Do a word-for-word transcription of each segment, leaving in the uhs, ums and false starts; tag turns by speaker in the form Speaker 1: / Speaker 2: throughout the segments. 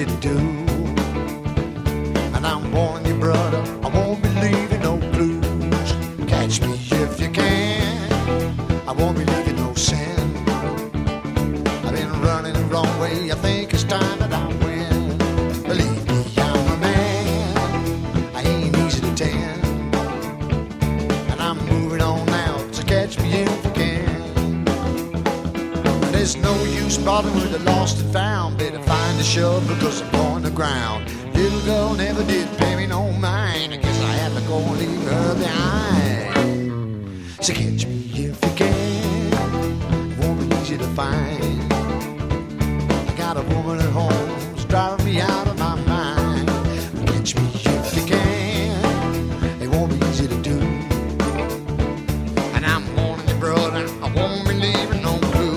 Speaker 1: easy to do. And I'm warning you, brother, I won't be leaving no blues. Catch me if you can, I won't be leaving no sin. I've been running the wrong way, I think it's time that I win. Believe me, I'm a man, I ain't easy to tend. And I'm moving on now, so catch me if you can. There's no use bothering with the lost and found. Better find a shove because I'm on the ground. Little girl never did pay me no mind. I guess I have to go and leave her behind. So catch me if you can, it won't be easy to find. I got a woman at home who's driving me out of my mind. Catch me if you can, it won't be easy to do. And I'm warning you, brother, I won't be leaving no clue.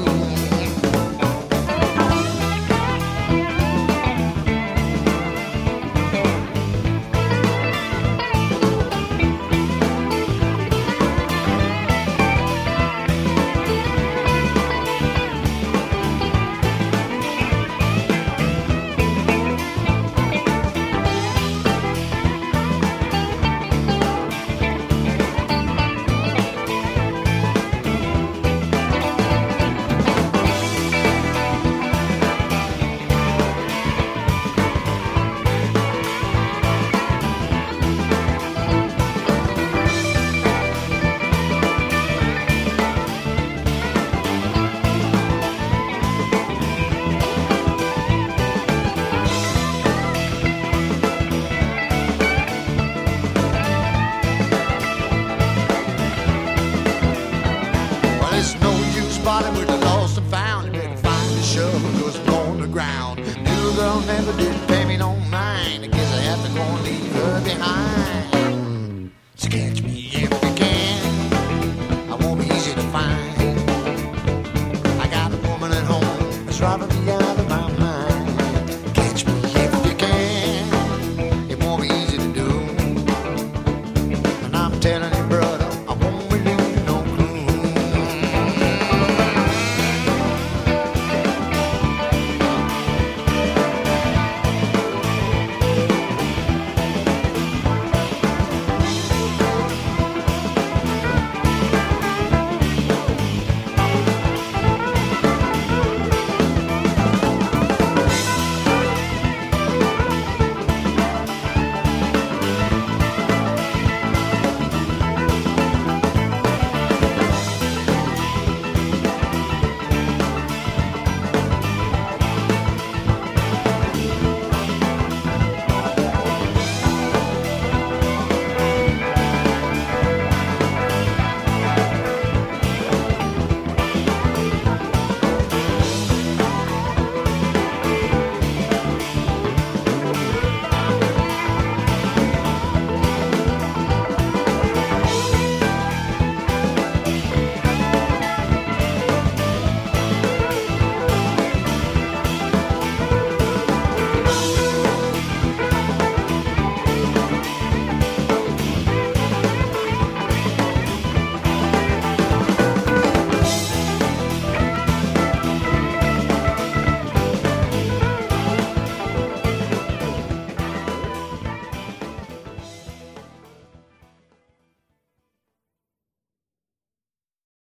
Speaker 1: With the lost and found, you better find a shovel because I'm on the ground. Little girl never did pay me no mind. I guess I have to go and leave her behind. So catch me if you can, I won't be easy to find. I got a woman at home that's driving me